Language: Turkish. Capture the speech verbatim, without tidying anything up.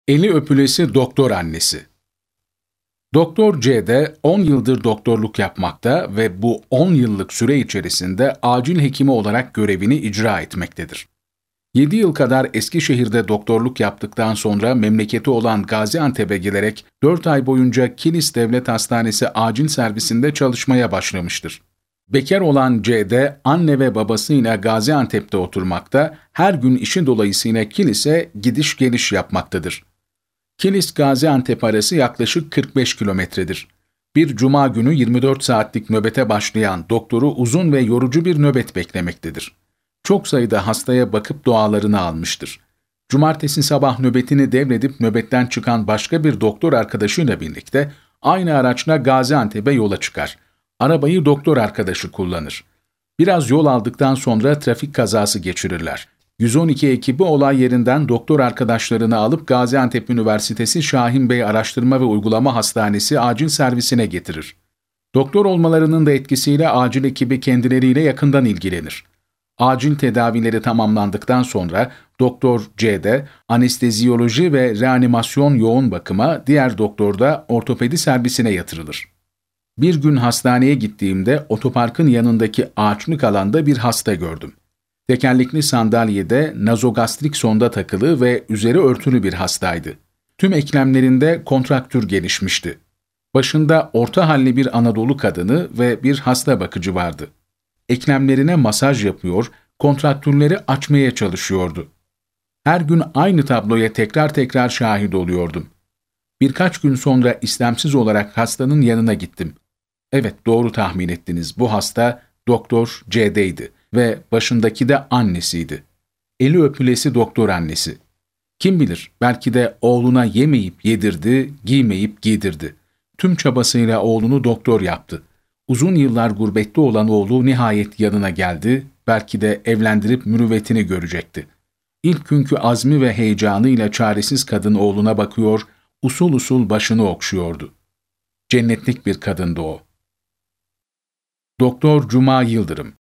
Eli öpülesi doktor annesi. Doktor C de on yıldır doktorluk yapmakta ve bu on yıllık süre içerisinde acil hekimi olarak görevini icra etmektedir. yedi yıl kadar Eskişehir'de doktorluk yaptıktan sonra memleketi olan Gaziantep'e gelerek dört ay boyunca Kilis Devlet Hastanesi acil servisinde çalışmaya başlamıştır. Bekar olan C de anne ve babasıyla Gaziantep'te oturmakta, her gün işi dolayısıyla Kilis'e gidiş geliş yapmaktadır. Kilis-Gaziantep arası yaklaşık kırk beş kilometredir. Bir cuma günü yirmi dört saatlik nöbete başlayan doktoru uzun ve yorucu bir nöbet beklemektedir. Çok sayıda hastaya bakıp dualarını almıştır. Cumartesi sabah nöbetini devredip nöbetten çıkan başka bir doktor arkadaşıyla birlikte aynı araçla Gaziantep'e yola çıkar. Arabayı doktor arkadaşı kullanır. Biraz yol aldıktan sonra trafik kazası geçirirler. yüz on iki ekibi olay yerinden doktor arkadaşlarını alıp Gaziantep Üniversitesi Şahin Bey Araştırma ve Uygulama Hastanesi acil servisine getirir. Doktor olmalarının da etkisiyle acil ekibi kendileriyle yakından ilgilenir. Acil tedavileri tamamlandıktan sonra Doktor C de anesteziyoloji ve reanimasyon yoğun bakıma, diğer doktor da ortopedi servisine yatırılır. Bir gün hastaneye gittiğimde otoparkın yanındaki ağaçlık alanda bir hasta gördüm. Tekerlekli sandalyede nazogastrik sonda takılı ve üzeri örtülü bir hastaydı. Tüm eklemlerinde kontraktür gelişmişti. Başında orta halli bir Anadolu kadını ve bir hasta bakıcı vardı. Eklemlerine masaj yapıyor, kontraktürleri açmaya çalışıyordu. Her gün aynı tabloya tekrar tekrar şahit oluyordum. Birkaç gün sonra istemsiz olarak hastanın yanına gittim. Evet, doğru tahmin ettiniz, bu hasta Doktor C'deydi ve başındaki de annesiydi. Eli öpülesi doktor annesi. Kim bilir, belki de oğluna yemeyip yedirdi, giymeyip giydirdi. Tüm çabasıyla oğlunu doktor yaptı. Uzun yıllar gurbette olan oğlu nihayet yanına geldi, belki de evlendirip mürüvvetini görecekti. İlk günkü azmi ve heyecanıyla çaresiz kadın oğluna bakıyor, usul usul başını okşuyordu. Cennetlik bir kadındı o. Doktor Cuma Yıldırım.